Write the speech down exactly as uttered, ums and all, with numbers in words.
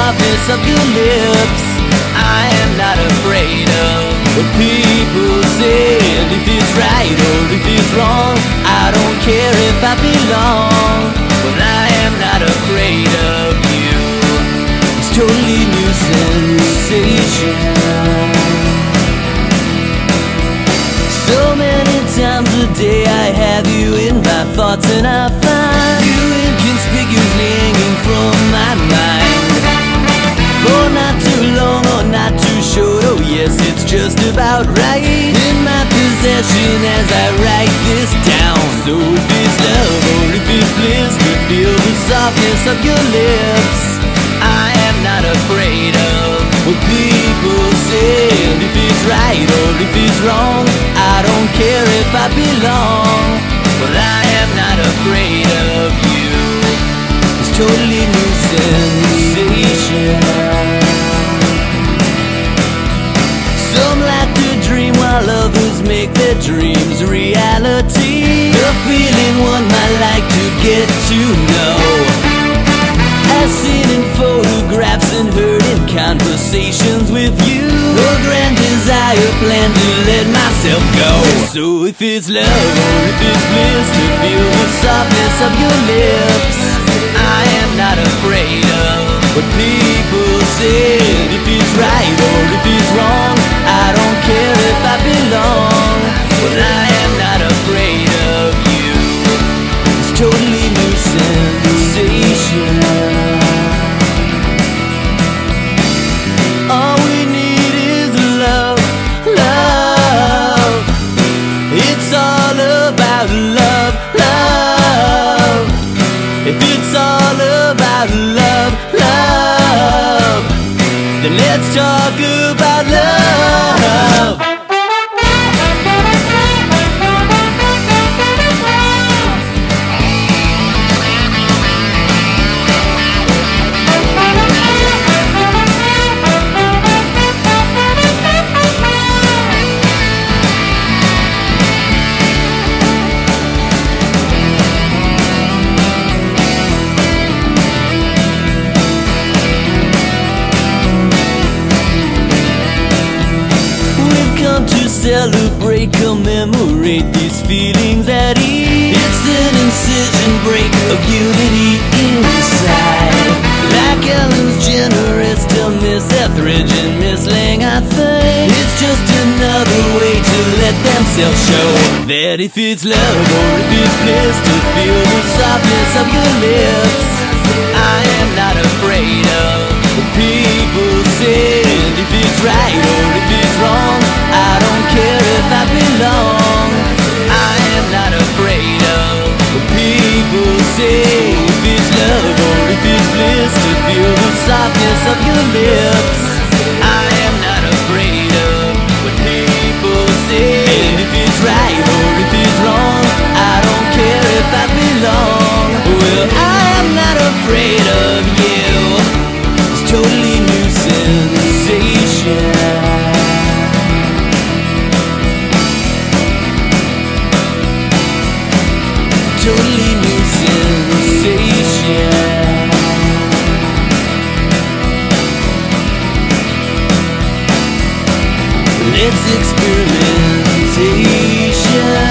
softness of your lips. I am not afraid of what people say, and if it's right or if it's wrong, I don't care if I belong. But I am not afraid of you. It's totally new sensation. So many times a day I have you in my thoughts, and I find you inconspicuously hanging from my mind. For not too long or not too short, oh yes, it's just about right in my possession as I write this down. So if it's love or if it's bliss to feel the softness of your lips, I am not afraid of what people say, and if it's right or if it's wrong, I don't care if I belong. Well, I am not afraid of you. It's totally new sensation. Some like to dream while others make their dreams reality. The feeling one might like to get to know, as seen in photographs and heard in conversations with you. A grand desire planned to let myself go. So if it's love or if it's bliss to feel the softness of your lips, I am not afraid of what people say. And if it's right or if it's wrong, I don't care if I belong. But I am not afraid of you. It's totally new sensation. All we need is love, love. It's all about love, love. If it's all about love, love, then let's talk about love. Celebrate, commemorate these feelings at ease. It's an incision break of unity inside. Like Ellen's generous to Miss Etheridge and Miss Lang, I think it's just another way to let themselves show that if it's love or if it's bliss to feel the softness of your lips, I am not afraid of what people say. And if it's right or if it's wrong, I don't care if I belong. I am not afraid of what people say. If it's love or if it's bliss to feel the softness of your lips, I am not afraid of what people say. And if it's right or if it's wrong, I don't care if I belong. Well, I am not afraid of you. It's totally new sensation. Totally new sensation. Let's experimentation.